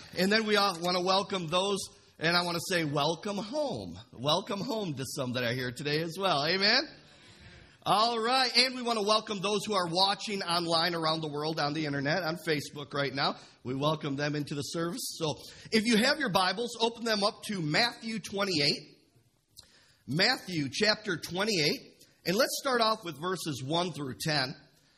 And then we all want to welcome those, and I want to say welcome home. Welcome home to some that are here today as well. Amen? All right. And we want to welcome those who are watching online around the world on the internet, on Facebook right now. We welcome them into the service. So if you have your Bibles, open them up to Matthew 28. Matthew chapter 28. And let's start off with verses 1 through 10.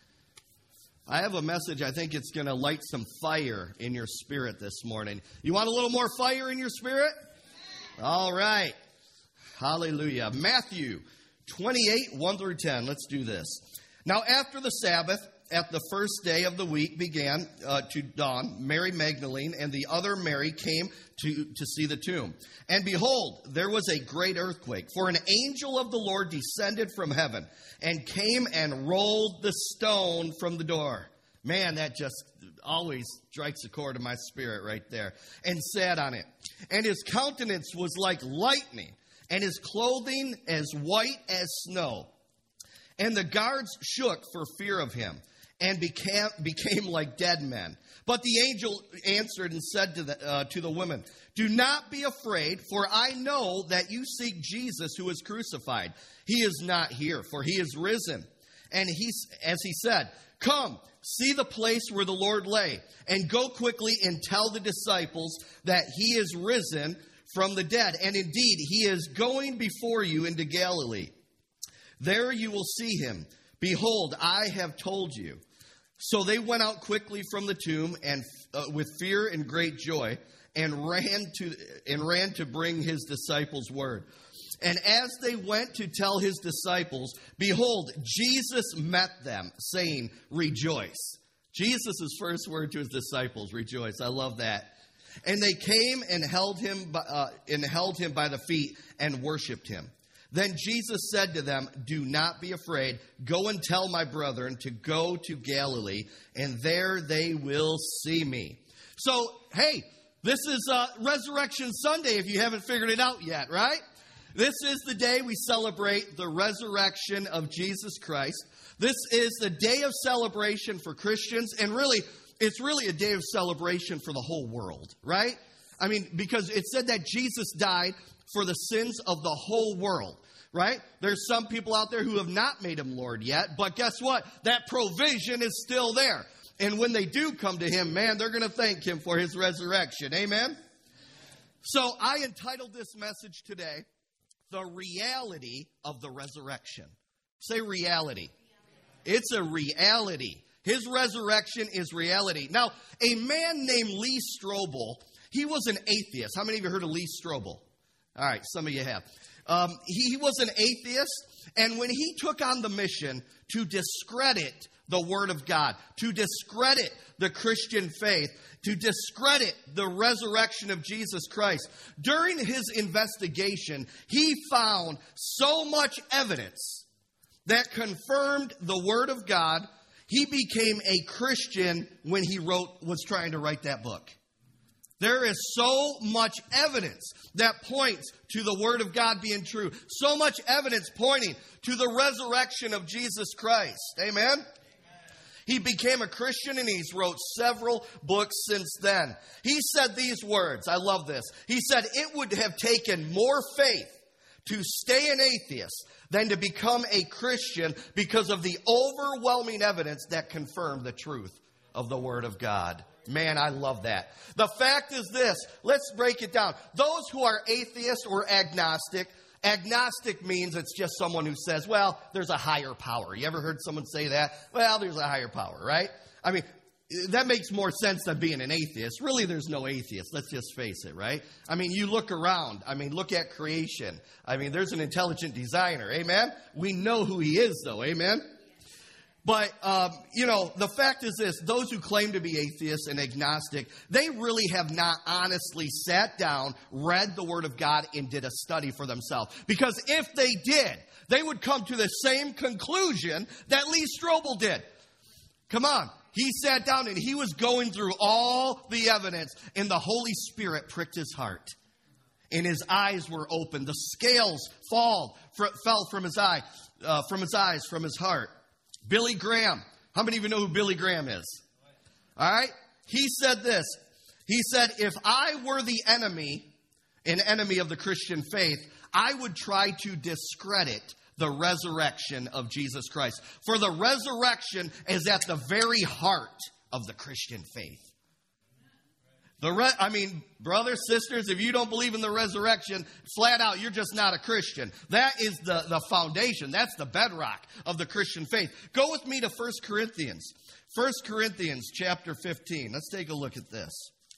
I have a message. I think it's going to light some fire in your spirit this morning. You want a little more fire in your spirit? All right. Hallelujah. Matthew 28, 1 through 10. Let's do this. Now, after the Sabbath, at the first day of the week began to dawn, Mary Magdalene and the other Mary came to see the tomb. And behold, there was a great earthquake, for an angel of the Lord descended from heaven and came and rolled the stone from the door. Man, that just always strikes a chord in my spirit right there. And sat on it. And his countenance was like lightning, and his clothing as white as snow. And the guards shook for fear of him, and became like dead men. But the angel answered and said to the women, "Do not be afraid, for I know that you seek Jesus who is crucified. He is not here, for he is risen." And as he said, "Come, see the place where the Lord lay, and go quickly and tell the disciples that he is risen from the dead. And indeed, he is going before you into Galilee. There you will see him. Behold, I have told you." So they went out quickly from the tomb, and with fear and great joy, and ran to bring his disciples word. And as they went to tell his disciples, behold, Jesus met them, saying, "Rejoice." Jesus' first word to his disciples, rejoice. I love that. And they came and held him by the feet and worshipped him. Then Jesus said to them, "Do not be afraid. Go and tell my brethren to go to Galilee, and there they will see me." So, hey, this is Resurrection Sunday if you haven't figured it out yet, right? This is the day we celebrate the resurrection of Jesus Christ. This is the day of celebration for Christians, and really, it's really a day of celebration for the whole world, right? I mean, because it said that Jesus died for the sins of the whole world, right? There's some people out there who have not made him Lord yet, but guess what? That provision is still there. And when they do come to him, man, they're going to thank him for his resurrection. Amen? So I entitled this message today, "The Reality of the Resurrection." Say reality. It's a reality. His resurrection is reality. Now, a man named Lee Strobel, he was an atheist. How many of you heard of Lee Strobel? All right, some of you have. He was an atheist, and when he took on the mission to discredit the Word of God, to discredit the Christian faith, to discredit the resurrection of Jesus Christ, during his investigation, he found so much evidence that confirmed the Word of God. He became a Christian when he was trying to write that book. There is so much evidence that points to the Word of God being true. So much evidence pointing to the resurrection of Jesus Christ. Amen? He became a Christian, and he's wrote several books since then. He said these words. I love this. He said, "It would have taken more faith to stay an atheist than to become a Christian because of the overwhelming evidence that confirmed the truth of the Word of God." Man, I love that. The fact is this. Let's break it down. Those who are atheist or agnostic means it's just someone who says, well, there's a higher power. You ever heard someone say that? Well, there's a higher power, right? I mean, that makes more sense than being an atheist. Really, there's no atheist. Let's just face it, right? I mean, you look around. I mean, look at creation. I mean, there's an intelligent designer. Amen? We know who he is, though. Amen? But, the fact is this. Those who claim to be atheists and agnostic, they really have not honestly sat down, read the Word of God, and did a study for themselves. Because if they did, they would come to the same conclusion that Lee Strobel did. Come on. He sat down and he was going through all the evidence, and the Holy Spirit pricked his heart. And his eyes were opened. The scales fell from his eyes, from his heart. Billy Graham. How many of you know who Billy Graham is? All right. He said this. He said, if I were the enemy, an enemy of the Christian faith, I would try to discredit the resurrection of Jesus Christ. For the resurrection is at the very heart of the Christian faith. Brothers, sisters, if you don't believe in the resurrection, flat out, you're just not a Christian. That is the foundation. That's the bedrock of the Christian faith. Go with me to 1 Corinthians. 1 Corinthians chapter 15. Let's take a look at this.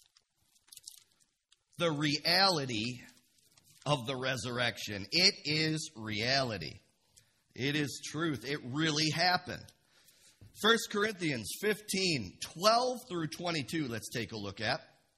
The reality of the resurrection. It is reality. It is truth. It really happened. 1 Corinthians 15, 12 through 22, let's take a look at.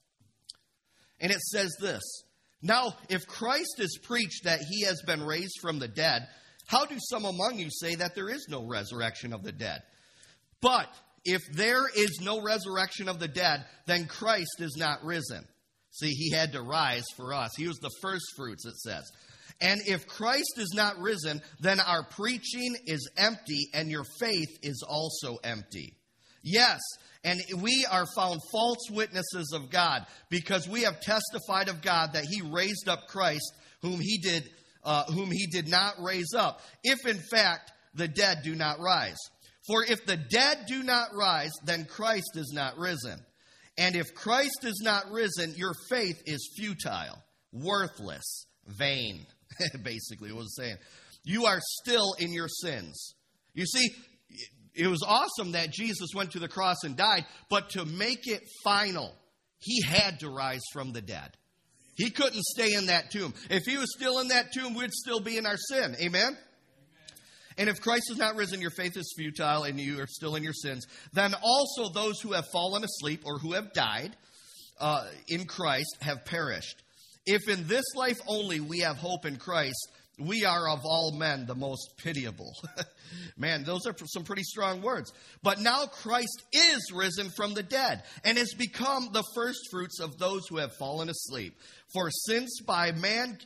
And it says this, now, if Christ is preached that he has been raised from the dead, how do some among you say that there is no resurrection of the dead? But if there is no resurrection of the dead, then Christ is not risen. See, he had to rise for us. He was the first fruits, it says. And if Christ is not risen, then our preaching is empty and your faith is also empty. Yes, and we are found false witnesses of God, because we have testified of God that he raised up Christ, whom he did not raise up, if in fact the dead do not rise. For if the dead do not rise, then Christ is not risen. And if Christ is not risen, your faith is futile, worthless, vain. Basically, what it's saying. You are still in your sins. You see, it was awesome that Jesus went to the cross and died, but to make it final, he had to rise from the dead. He couldn't stay in that tomb. If he was still in that tomb, we'd still be in our sin. Amen? And if Christ is not risen, your faith is futile and you are still in your sins. Then also those who have fallen asleep or who have died in Christ have perished. If in this life only we have hope in Christ, we are of all men the most pitiable. Man, those are some pretty strong words. But now Christ is risen from the dead and has become the first fruits of those who have fallen asleep. For since by man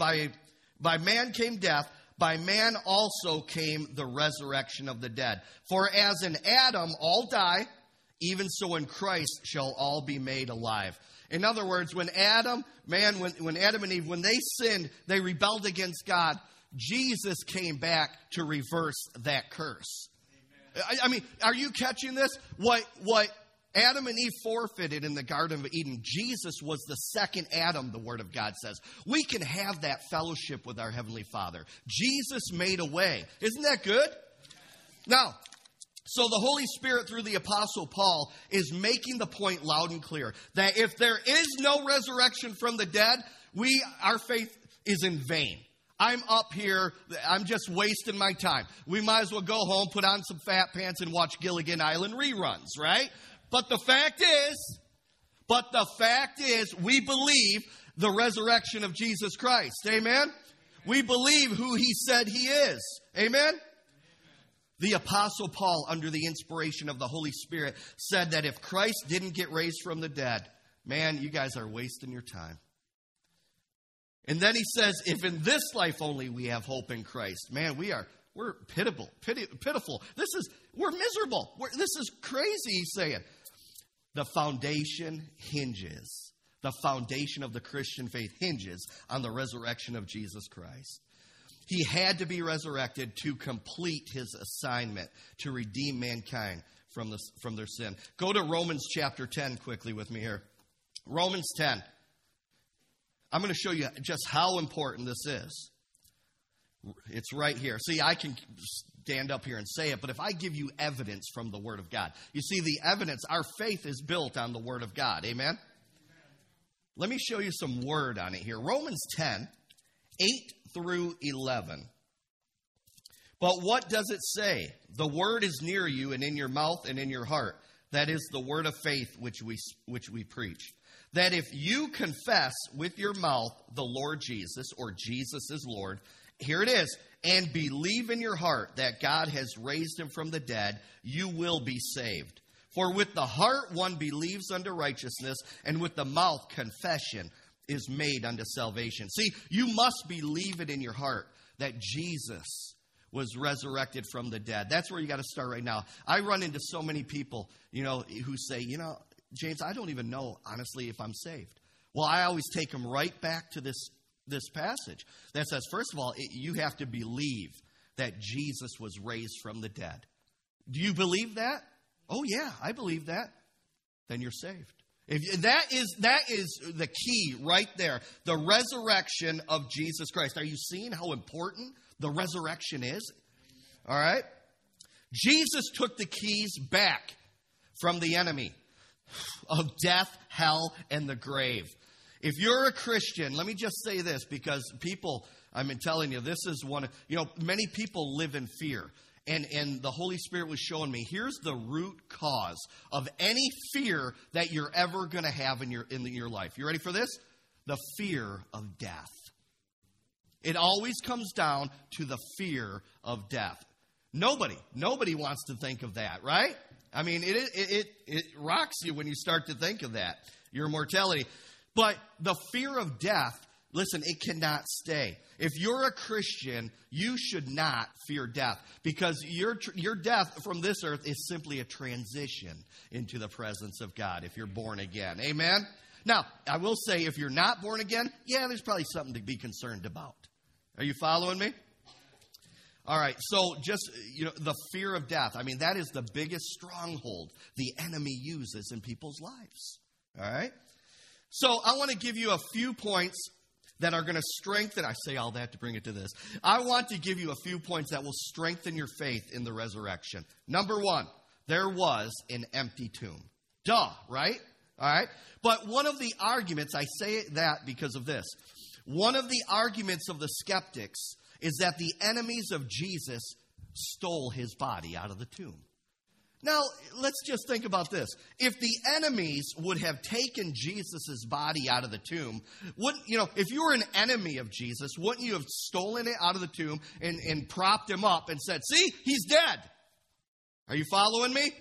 came death, by man also came the resurrection of the dead. For as in Adam all die, even so in Christ shall all be made alive. In other words, when Adam and Eve, when they sinned, they rebelled against God, Jesus came back to reverse that curse. I mean, are you catching this? What Adam and Eve forfeited in the Garden of Eden, Jesus was the second Adam, the Word of God says. We can have that fellowship with our Heavenly Father. Jesus made a way. Isn't that good? Now, so the Holy Spirit, through the Apostle Paul, is making the point loud and clear that if there is no resurrection from the dead, our faith is in vain. I'm up here, I'm just wasting my time. We might as well go home, put on some fat pants, and watch Gilligan Island reruns, right? But the fact is, we believe the resurrection of Jesus Christ. Amen? We believe who he said he is. Amen? The Apostle Paul, under the inspiration of the Holy Spirit, said that if Christ didn't get raised from the dead, man, you guys are wasting your time. And then he says, if in this life only we have hope in Christ, man, we're pitiful. We're miserable. This is crazy, he's saying. The foundation of the Christian faith hinges on the resurrection of Jesus Christ. He had to be resurrected to complete his assignment to redeem mankind from their sin. Go to Romans chapter 10 quickly with me here. Romans 10. I'm going to show you just how important this is. It's right here. See, I can stand up here and say it, but if I give you evidence from the Word of God, you see the evidence, our faith is built on the Word of God. Amen? Let me show you some word on it here. Romans 10, 8 through 11. But what does it say? The word is near you and in your mouth and in your heart. That is the word of faith which we preach. That if you confess with your mouth the Lord Jesus, or Jesus is Lord, here it is, and believe in your heart that God has raised him from the dead, you will be saved. For with the heart one believes unto righteousness, and with the mouth confession is made unto salvation. See, you must believe it in your heart that Jesus was resurrected from the dead. That's where you got to start right now. I run into so many people, who say, James, I don't even know, honestly, if I'm saved. Well, I always take them right back to this passage that says, first of all, you have to believe that Jesus was raised from the dead. Do you believe that? Oh, yeah, I believe that. Then you're saved. That is the key right there. The resurrection of Jesus Christ. Are you seeing how important the resurrection is? All right? Jesus took the keys back from the enemy of death, hell, and the grave. If you're a Christian, let me just say this, because people, I've been telling you, this is one of, many people live in fear. And the Holy Spirit was showing me, here's the root cause of any fear that you're ever going to have in your life. You ready for this? The fear of death. It always comes down to the fear of death. Nobody wants to think of that, right? I mean, it rocks you when you start to think of that, your mortality. But the fear of death, listen, it cannot stay. If you're a Christian, you should not fear death, because your death from this earth is simply a transition into the presence of God if you're born again. Amen? Now, I will say, if you're not born again, yeah, there's probably something to be concerned about. Are you following me? All right, so just, the fear of death, I mean, that is the biggest stronghold the enemy uses in people's lives. All right? So I want to give you a few points that are going to strengthen. I say all that to bring it to this. I want to give you a few points that will strengthen your faith in the resurrection. Number one, there was an empty tomb. Duh, right? All right? But one of the arguments, I say that because of this. One of the arguments of the skeptics is that the enemies of Jesus stole his body out of the tomb. Now, let's just think about this. If the enemies would have taken Jesus' body out of the tomb, if you were an enemy of Jesus, wouldn't you have stolen it out of the tomb and propped him up and said, see, he's dead? Are you following me?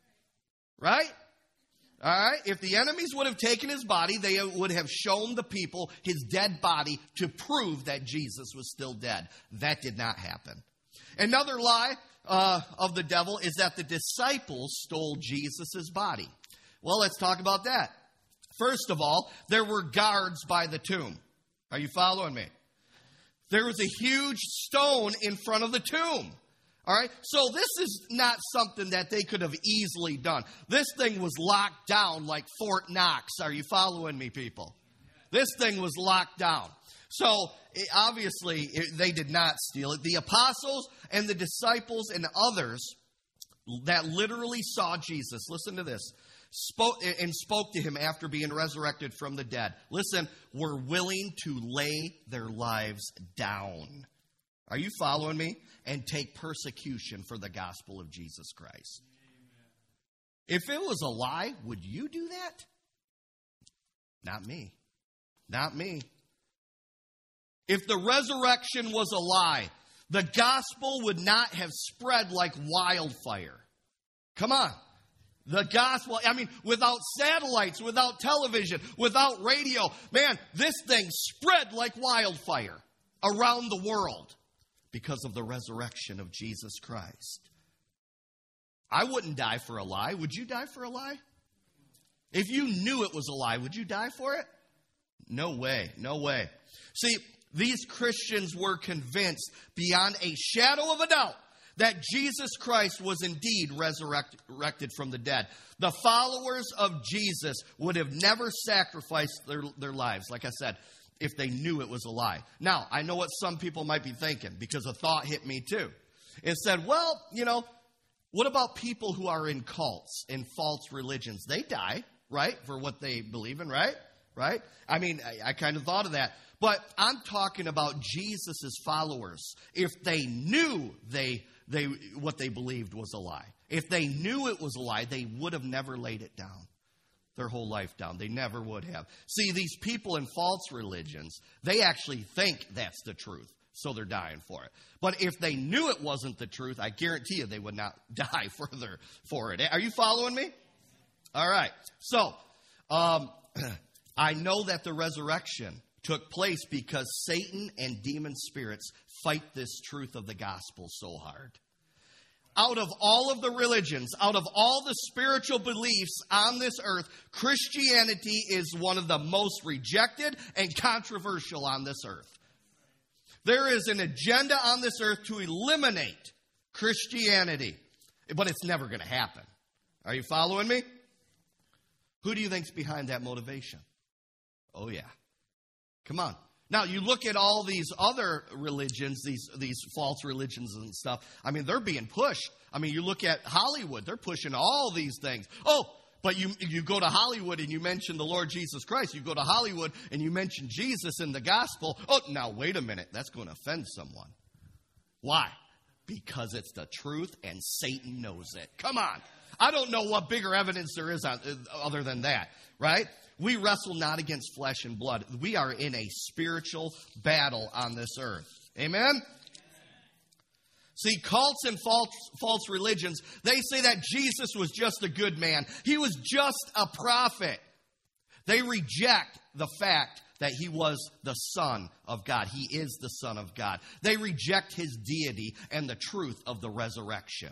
Right? All right? If the enemies would have taken his body, they would have shown the people his dead body to prove that Jesus was still dead. That did not happen. Another lie of the devil is that the disciples stole Jesus' body. Well, let's talk about that. First of all, there were guards by the tomb. Are you following me? There was a huge stone in front of the tomb. All right? So this is not something that they could have easily done. This thing was locked down like Fort Knox. Are you following me, people? This thing was locked down. So, obviously, they did not steal it. The apostles and the disciples and others that literally saw Jesus, listen to this, spoke to him after being resurrected from the dead. Listen, were willing to lay their lives down. Are you following me? And take persecution for the gospel of Jesus Christ. Amen. If it was a lie, would you do that? Not me. Not me. If the resurrection was a lie, the gospel would not have spread like wildfire. Come on. The gospel, without satellites, without television, without radio, man, this thing spread like wildfire around the world because of the resurrection of Jesus Christ. I wouldn't die for a lie. Would you die for a lie? If you knew it was a lie, would you die for it? No way. No way. See, these Christians were convinced beyond a shadow of a doubt that Jesus Christ was indeed resurrected from the dead. The followers of Jesus would have never sacrificed their lives, like I said, if they knew it was a lie. Now, I know what some people might be thinking, because a thought hit me too. It said, well, what about people who are in cults, in false religions? They die, right, for what they believe in, right? Right? I kind of thought of that. But I'm talking about Jesus' followers. If they knew what they believed was a lie, if they knew it was a lie, they would have never laid it down, their whole life down. They never would have. See, these people in false religions, they actually think that's the truth, so they're dying for it. But if they knew it wasn't the truth, I guarantee you they would not die further for it. Are you following me? All right. So, I know that the resurrection took place because Satan and demon spirits fight this truth of the gospel so hard. out of all of the religions, out of all the spiritual beliefs on this earth, Christianity is one of the most rejected and controversial on this earth. There is an agenda on this earth to eliminate Christianity, but it's never going to happen. Are you following me? Who do you think's behind that motivation? Oh, yeah. Come on. Now, you look at all these other religions, these false religions and stuff. I mean, they're being pushed. I mean, you look at Hollywood. They're pushing all these things. Oh, but you go to Hollywood and you mention the Lord Jesus Christ. You go to Hollywood and you mention Jesus in the gospel. Oh, now, wait a minute. That's going to offend someone. Why? Because it's the truth and Satan knows it. Come on. I don't know what bigger evidence there is other than that, right? We wrestle not against flesh and blood. We are in a spiritual battle on this earth. Amen? See, cults and false religions, they say that Jesus was just a good man. He was just a prophet. They reject the fact that he was the Son of God. He is the Son of God. They reject his deity and the truth of the resurrection.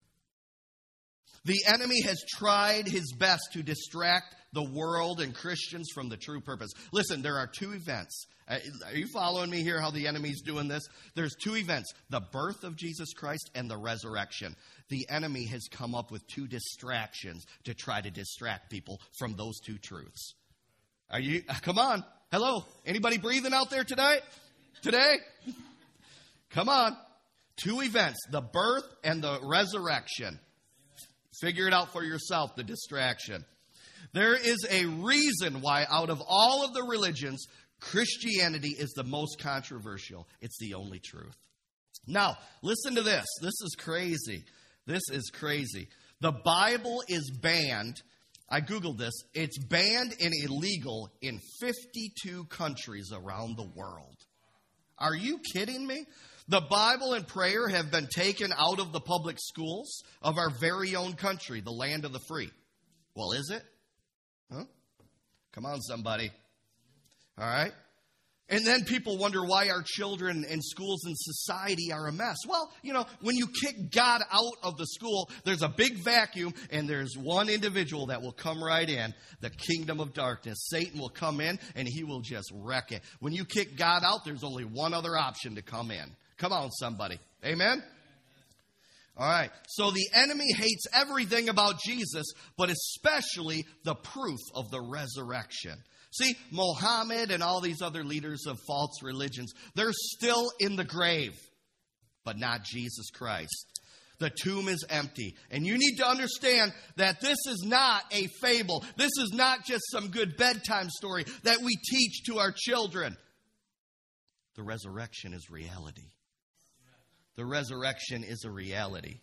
The enemy has tried his best to distract the world and Christians from the true purpose. Listen, there are two events. Are you following me here, how the enemy's doing this? There's two events, the birth of Jesus Christ and the resurrection. The enemy has come up with two distractions to try to distract people from those two truths. Are you? Come on. Hello. Anybody breathing out there tonight? Today? Come on. Two events, the birth and the resurrection. Figure it out for yourself, the distraction. There is a reason why out of all of the religions, Christianity is the most controversial. It's the only truth. Now, listen to this. This is crazy. This is crazy. The Bible is banned. I Googled this. It's banned and illegal in 52 countries around the world. Are you kidding me? The Bible and prayer have been taken out of the public schools of our very own country, the land of the free. Well, is it? Huh? Come on, somebody. All right? And then people wonder why our children and schools and society are a mess. Well, you know, when you kick God out of the school, there's a big vacuum, and there's one individual that will come right in, the kingdom of darkness. Satan will come in, and he will just wreck it. When you kick God out, there's only one other option to come in. Come on, somebody. Amen? All right. So the enemy hates everything about Jesus, but especially the proof of the resurrection. See, Mohammed and all these other leaders of false religions, they're still in the grave, but not Jesus Christ. The tomb is empty. And you need to understand that this is not a fable. This is not just some good bedtime story that we teach to our children. The resurrection is reality. The resurrection is a reality.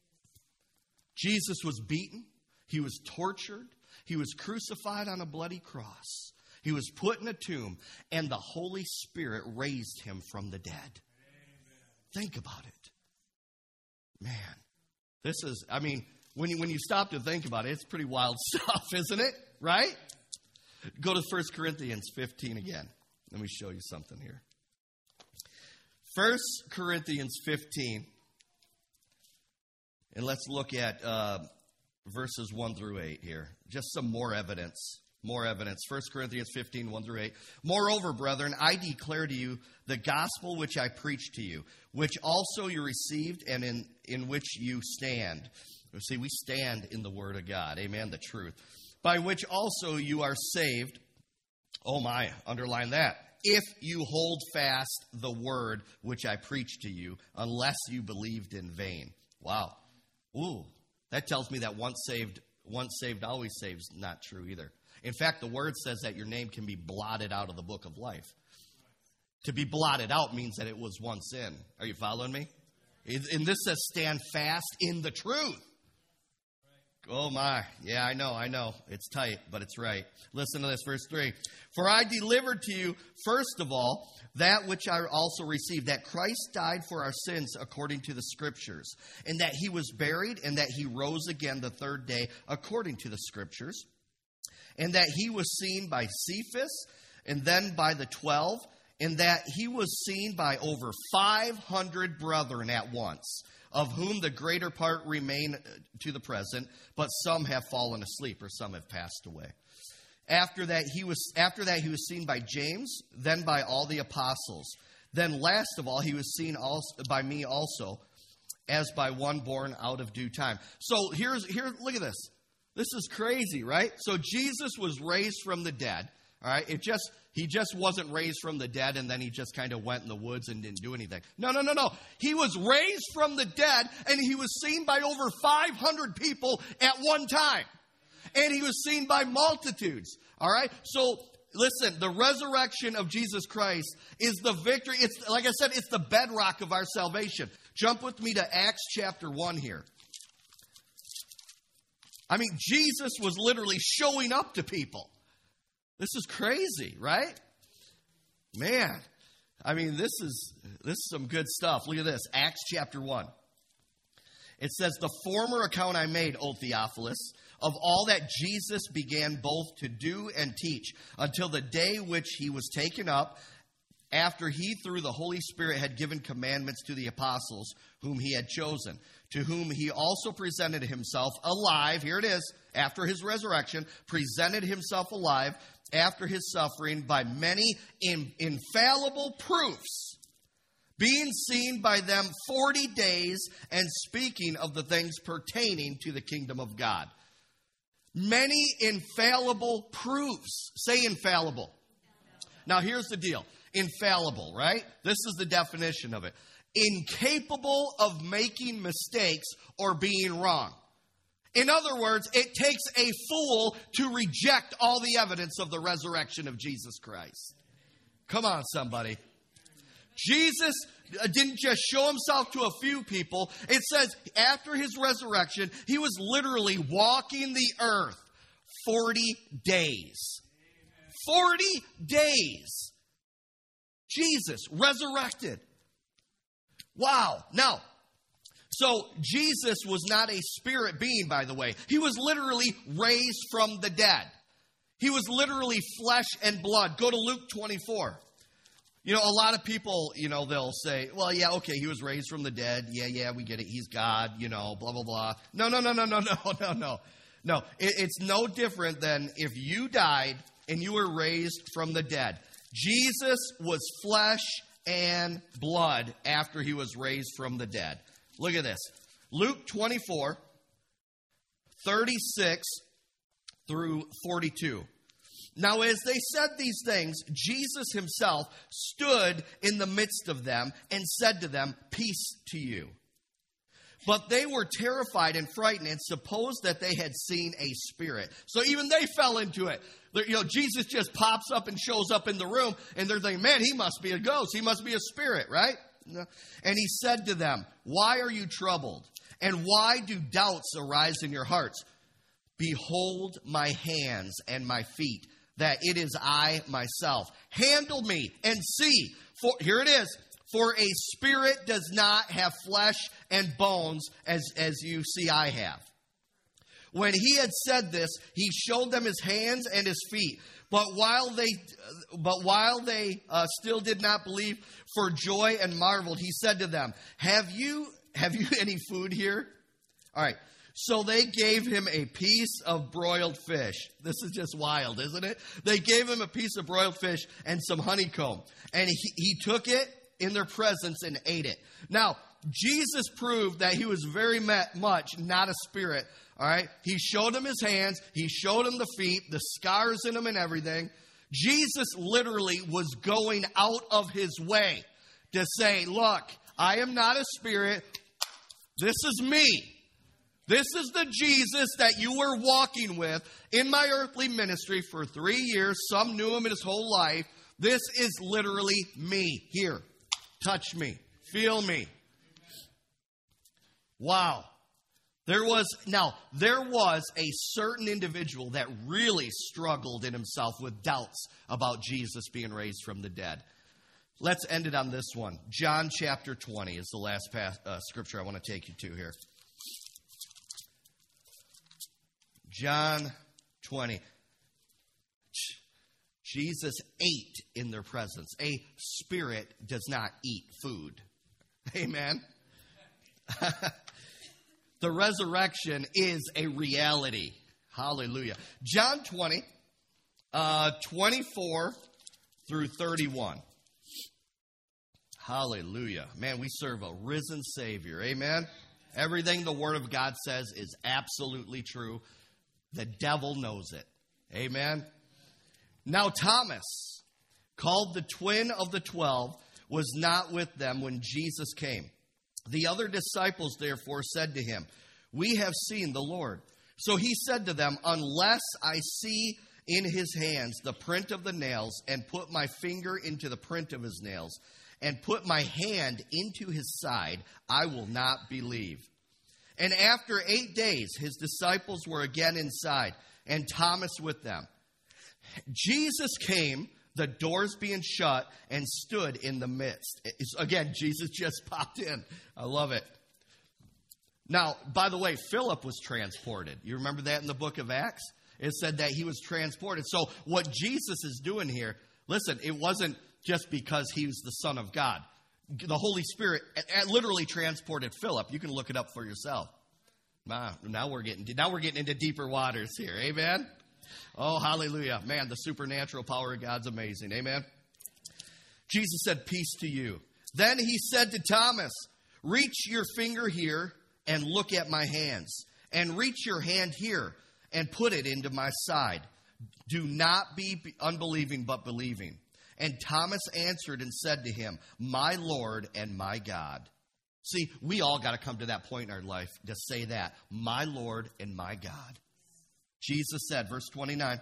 Jesus was beaten. He was tortured. He was crucified on a bloody cross. He was put in a tomb, and the Holy Spirit raised him from the dead. Amen. Think about it. Man, this is, I mean, when you stop to think about it, it's pretty wild stuff, isn't it? Right? Go to 1 Corinthians 15 again. Let me show you something here. 1 Corinthians 15, and let's look at verses 1 through 8 here. Just some more evidence. More evidence. 1 Corinthians 15, 1 through 8. Moreover, brethren, I declare to you the gospel which I preached to you, which also you received and in which you stand. See, we stand in the word of God. Amen, the truth. By which also you are saved. Oh my, underline that. If you hold fast the word which I preached to you, unless you believed in vain. Wow. Ooh, that tells me that once saved, always saved is not true either. In fact, the word says that your name can be blotted out of the book of life. To be blotted out means that it was once in. Are you following me? And this says stand fast in the truth. Oh my. Yeah, I know. It's tight, but it's right. Listen to this, verse 3. For I delivered to you, first of all, that which I also received, that Christ died for our sins according to the Scriptures, and that he was buried, and that he rose again the third day according to the Scriptures, and that he was seen by Cephas, and then by the 12, and that he was seen by over 500 brethren at once, of whom the greater part remain to the present, but some have fallen asleep, or some have passed away. After that he was seen by James, then by all the apostles. Then last of all, he was seen also by me also, as by one born out of due time. So here, look at this. This is crazy, right? So Jesus was raised from the dead. All right, he just wasn't raised from the dead and then he just kind of went in the woods and didn't do anything. No. He was raised from the dead and he was seen by over 500 people at one time. And he was seen by multitudes. All right, so listen, the resurrection of Jesus Christ is the victory. It's, like I said, it's the bedrock of our salvation. Jump with me to Acts chapter 1 here. I mean, Jesus was literally showing up to people. This is crazy, right? Man, I mean, this is some good stuff. Look at this, Acts chapter 1. It says, the former account I made, O Theophilus, of all that Jesus began both to do and teach, until the day which he was taken up, after he through the Holy Spirit had given commandments to the apostles whom he had chosen, to whom he also presented himself alive, here it is, after his resurrection, presented himself alive after his suffering by many infallible proofs, being seen by them 40 days and speaking of the things pertaining to the kingdom of God. Many infallible proofs. Say infallible. Now here's the deal. Infallible, right? This is the definition of it. Incapable of making mistakes or being wrong. In other words, it takes a fool to reject all the evidence of the resurrection of Jesus Christ. Come on, somebody. Jesus didn't just show himself to a few people. It says after his resurrection, he was literally walking the earth 40 days. 40 days. Jesus resurrected. Wow. Now, so Jesus was not a spirit being, by the way. He was literally raised from the dead. He was literally flesh and blood. Go to Luke 24. You know, a lot of people, they'll say, well, yeah, okay, he was raised from the dead. Yeah, we get it. He's God, blah, blah, blah. No. No, it's no different than if you died and you were raised from the dead. Jesus was flesh and blood after he was raised from the dead. Look at this. Luke 24, 36 through 42. Now, as they said these things, Jesus himself stood in the midst of them and said to them, peace to you. But they were terrified and frightened and supposed that they had seen a spirit. So even they fell into it. Jesus just pops up and shows up in the room, and they're thinking, man, he must be a ghost. He must be a spirit, right? And he said to them, why are you troubled? And why do doubts arise in your hearts? Behold my hands and my feet, that it is I myself. Handle me and see. For here it is. For a spirit does not have flesh and bones as you see I have. When he had said this, he showed them his hands and his feet. But while they still did not believe for joy and marveled, he said to them, Have you any food here? All right. So they gave him a piece of broiled fish. This is just wild, isn't it? They gave him a piece of broiled fish and some honeycomb. And he took it in their presence and ate it. Now, Jesus proved that he was very much not a spirit. All right. He showed him his hands. He showed him the feet, the scars in them and everything. Jesus literally was going out of his way to say, look, I am not a spirit. This is me. This is the Jesus that you were walking with in my earthly ministry for 3 years. Some knew him in his whole life. This is literally me. Here, touch me, feel me. Wow. There was a certain individual that really struggled in himself with doubts about Jesus being raised from the dead. Let's end it on this one. John chapter 20 is the last scripture I want to take you to here. John 20. Jesus ate in their presence. A spirit does not eat food. Amen. The resurrection is a reality. Hallelujah. John 20, 24 through 31. Hallelujah. Man, we serve a risen Savior. Amen. Everything the Word of God says is absolutely true. The devil knows it. Amen. Now Thomas, called the twin of the 12, was not with them when Jesus came. The other disciples, therefore, said to him, "We have seen the Lord." So he said to them, "Unless I see in his hands the print of the nails, and put my finger into the print of his nails, and put my hand into his side, I will not believe." And after 8 days, his disciples were again inside, and Thomas with them. Jesus came, the doors being shut, and stood in the midst. Again, Jesus just popped in. I love it. Now, by the way, Philip was transported. You remember that in the book of Acts? It said that he was transported. So what Jesus is doing here, listen, it wasn't just because he was the Son of God. The Holy Spirit literally transported Philip. You can look it up for yourself. Now we're getting into deeper waters here. Amen? Oh, hallelujah. Man, the supernatural power of God's amazing. Amen? Jesus said, "Peace to you." Then he said to Thomas, "Reach your finger here and look at my hands. And reach your hand here and put it into my side. Do not be unbelieving, but believing." And Thomas answered and said to him, "My Lord and my God." See, we all got to come to that point in our life to say that. My Lord and my God. Jesus said, verse 29,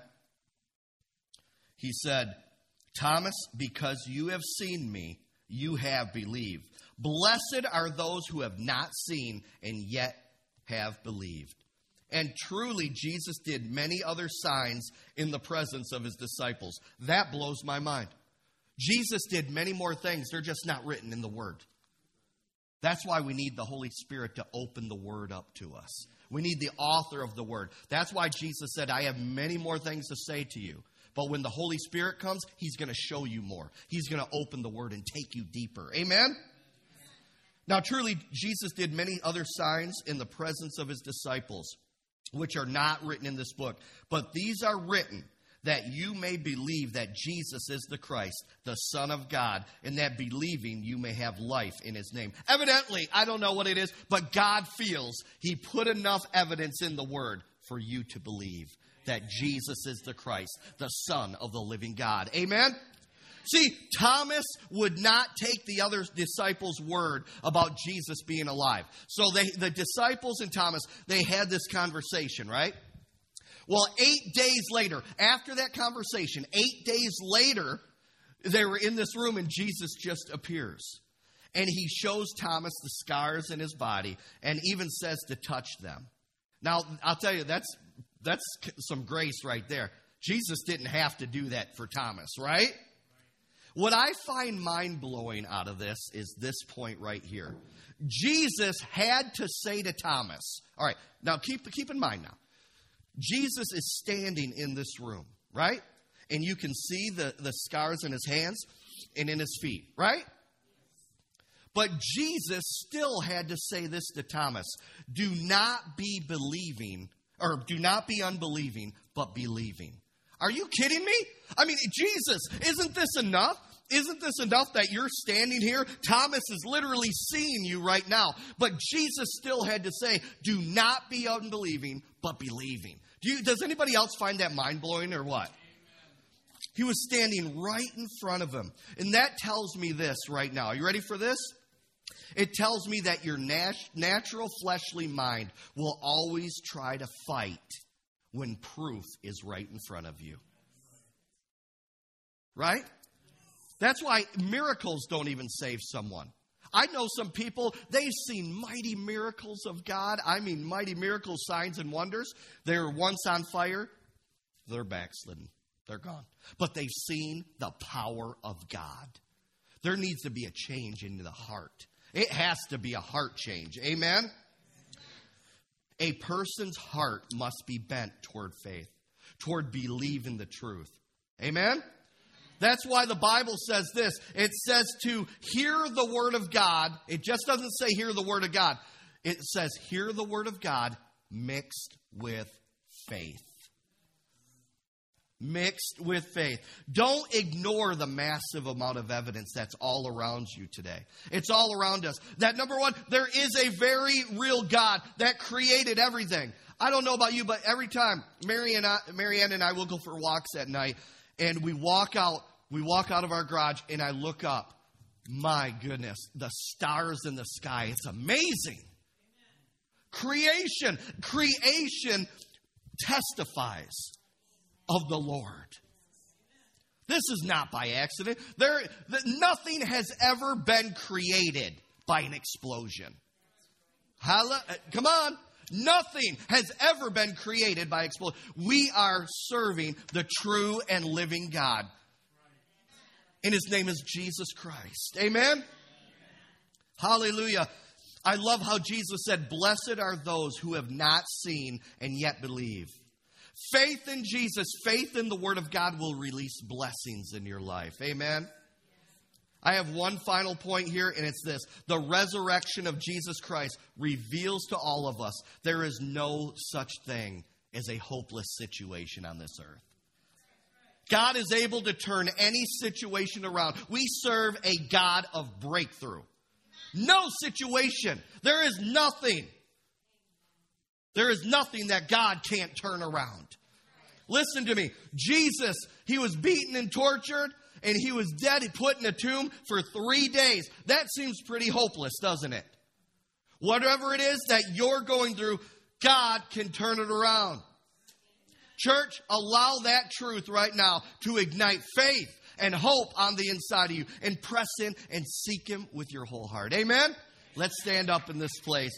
he said, "Thomas, because you have seen me, you have believed. Blessed are those who have not seen and yet have believed." And truly, Jesus did many other signs in the presence of his disciples. That blows my mind. Jesus did many more things. They're just not written in the Word. That's why we need the Holy Spirit to open the Word up to us. We need the author of the Word. That's why Jesus said, "I have many more things to say to you." But when the Holy Spirit comes, he's going to show you more. He's going to open the Word and take you deeper. Amen? Now, truly, Jesus did many other signs in the presence of his disciples, which are not written in this book. But these are written that you may believe that Jesus is the Christ, the Son of God, and that believing you may have life in his name. Evidently, I don't know what it is, but God feels he put enough evidence in the Word for you to believe that Jesus is the Christ, the Son of the living God. Amen? See, Thomas would not take the other disciples' word about Jesus being alive. So the disciples and Thomas, they had this conversation, right? Well, 8 days later, after that conversation, 8 days later, they were in this room and Jesus just appears. And he shows Thomas the scars in his body and even says to touch them. Now, I'll tell you, that's some grace right there. Jesus didn't have to do that for Thomas, right? What I find mind-blowing out of this is this point right here. Jesus had to say to Thomas, all right, now keep in mind now, Jesus is standing in this room, right? And you can see the scars in his hands and in his feet, right? But Jesus still had to say this to Thomas, do not be unbelieving, but believing. Are you kidding me? I mean, Jesus, isn't this enough? Isn't this enough that you're standing here? Thomas is literally seeing you right now. But Jesus still had to say, do not be unbelieving, but believing. Does anybody else find that mind-blowing or what? He was standing right in front of him. And that tells me this right now. Are you ready for this? It tells me that your natural fleshly mind will always try to fight when proof is right in front of you. Right? That's why miracles don't even save someone. I know some people, they've seen mighty miracles of God. I mean, mighty miracles, signs and wonders. They were once on fire. They're backslidden. They're gone. But they've seen the power of God. There needs to be a change in the heart. It has to be a heart change. Amen? A person's heart must be bent toward faith, toward believing the truth. Amen? That's why the Bible says this. It says to hear the word of God. It just doesn't say hear the word of God. It says hear the word of God mixed with faith. Mixed with faith. Don't ignore the massive amount of evidence that's all around you today. It's all around us. That number one, there is a very real God that created everything. I don't know about you, but every time Marianne and I will go for walks at night, and we walk out of our garage, and I look up. My goodness, the stars in the sky. It's amazing. Creation testifies of the Lord. This is not by accident. Nothing has ever been created by an explosion. Come on. Nothing has ever been created by explosion. We are serving the true and living God. And His name is Jesus Christ. Amen? Hallelujah. I love how Jesus said, blessed are those who have not seen and yet believe. Faith in Jesus, faith in the Word of God will release blessings in your life. Amen? I have one final point here, and it's this. The resurrection of Jesus Christ reveals to all of us there is no such thing as a hopeless situation on this earth. God is able to turn any situation around. We serve a God of breakthrough. No situation. There is nothing. There is nothing that God can't turn around. Listen to me. Jesus, He was beaten and tortured, and He was dead. He put in a tomb for 3 days. That seems pretty hopeless, doesn't it? Whatever it is that you're going through, God can turn it around. Church, allow that truth right now to ignite faith and hope on the inside of you, and press in and seek Him with your whole heart. Amen? Let's stand up in this place.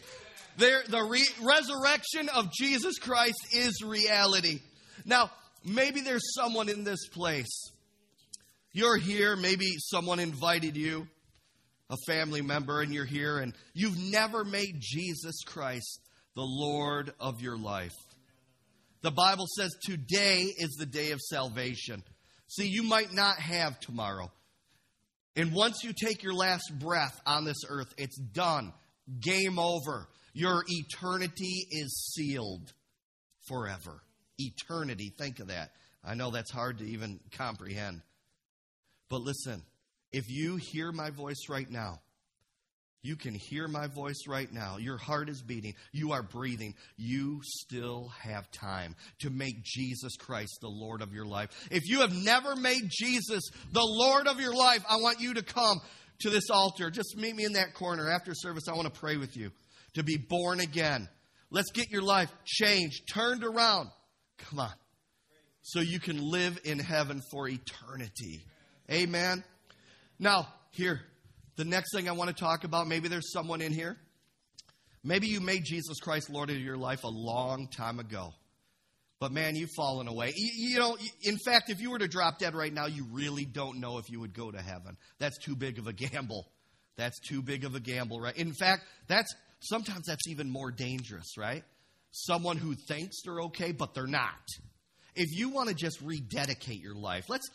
The resurrection of Jesus Christ is reality. Now, maybe there's someone in this place. You're here, maybe someone invited you, a family member, and you're here, and you've never made Jesus Christ the Lord of your life. The Bible says today is the day of salvation. See, you might not have tomorrow. And once you take your last breath on this earth, it's done. Game over. Your eternity is sealed forever. Eternity, think of that. I know that's hard to even comprehend. But listen, if you hear my voice right now, you can hear my voice right now. Your heart is beating. You are breathing. You still have time to make Jesus Christ the Lord of your life. If you have never made Jesus the Lord of your life, I want you to come to this altar. Just meet me in that corner. After service, I want to pray with you to be born again. Let's get your life changed, turned around. Come on. So you can live in heaven for eternity. Amen. Now, here. The next thing I want to talk about, maybe there's someone in here. Maybe you made Jesus Christ Lord of your life a long time ago. But man, you've fallen away. You know, in fact, if you were to drop dead right now, you really don't know if you would go to heaven. That's too big of a gamble. That's too big of a gamble, right? In fact, sometimes that's even more dangerous, right? Someone who thinks they're okay, but they're not. If you want to just rededicate your life, let's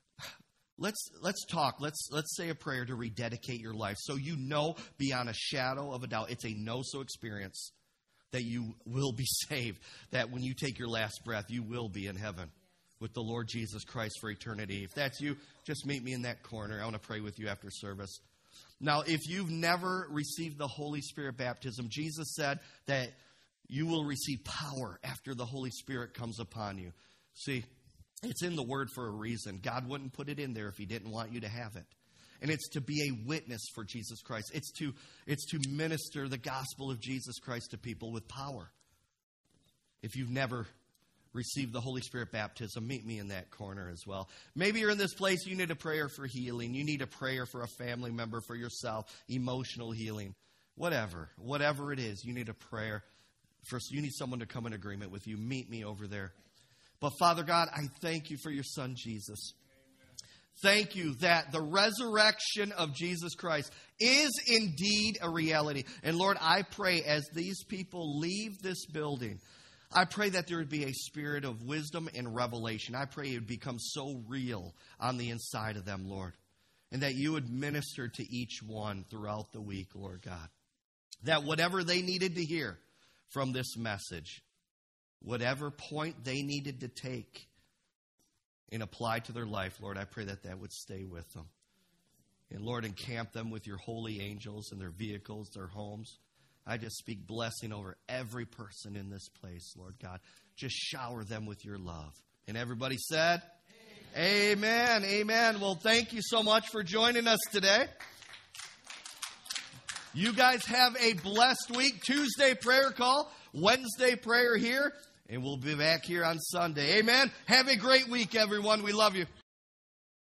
talk. Let's say a prayer to rededicate your life so you know beyond a shadow of a doubt it's a know-so experience that you will be saved, that when you take your last breath, you will be in heaven with the Lord Jesus Christ for eternity. If that's you, just meet me in that corner. I want to pray with you after service. Now, if you've never received the Holy Spirit baptism, Jesus said that you will receive power after the Holy Spirit comes upon you. See, it's in the Word for a reason. God wouldn't put it in there if He didn't want you to have it. And it's to be a witness for Jesus Christ. It's to minister the gospel of Jesus Christ to people with power. If you've never received the Holy Spirit baptism, meet me in that corner as well. Maybe you're in this place, you need a prayer for healing. You need a prayer for a family member, for yourself, emotional healing. Whatever it is, you need a prayer. First, you need someone to come in agreement with you. Meet me over there. But Father God, I thank you for your Son, Jesus. Thank you that the resurrection of Jesus Christ is indeed a reality. And Lord, I pray as these people leave this building, I pray that there would be a spirit of wisdom and revelation. I pray it would become so real on the inside of them, Lord. And that you would minister to each one throughout the week, Lord God. That whatever they needed to hear from this message, whatever point they needed to take and apply to their life, Lord, I pray that that would stay with them. And Lord, encamp them with your holy angels and their vehicles, their homes. I just speak blessing over every person in this place, Lord God. Just shower them with your love. And everybody said, amen. Amen. Well, thank you so much for joining us today. You guys have a blessed week. Tuesday prayer call, Wednesday prayer here, and we'll be back here on Sunday. Amen. Have a great week, everyone. We love you.